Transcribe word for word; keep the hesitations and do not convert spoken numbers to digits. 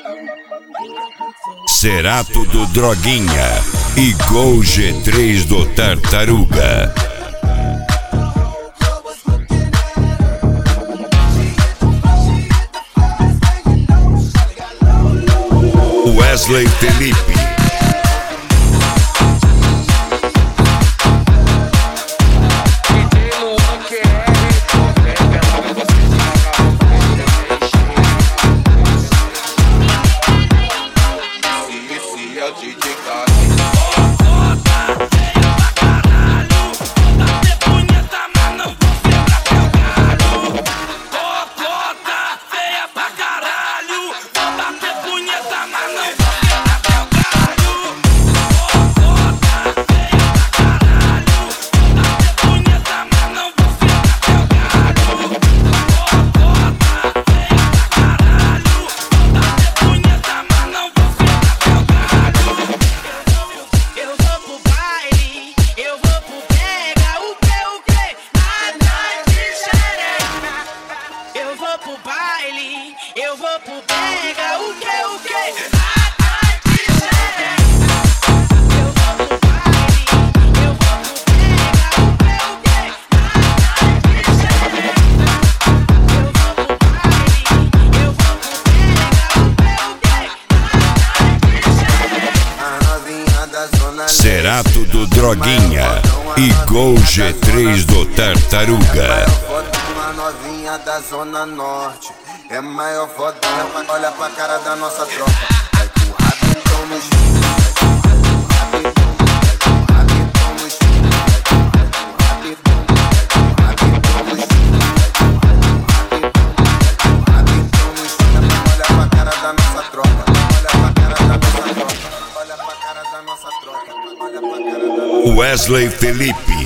Cerato do Droguinha e Gol G três do Tartaruga. Wesley Felipe. Eu vou pro pega, o que, o que? Eu vou pro baile, eu vou pro pega, o que, o que? Eu vou pro baile, eu vou pro pega, o que, o que? Cerato do Droguinha e Gol G três do Tartaruga. Novinha da Zona Norte, é maior fodona, olha pra cara da nossa tropa. Vai com o rabetão no chão, vai com o rabetão no chão, vai com o rabetão, vai com o rabetão no chão, vai com o rabetão no chão. Olha pra cara da nossa tropa, olha pra cara da nossa tropa, olha pra cara da nossa tropa, olha pra cara da nossa tropa. Wesley Felipe.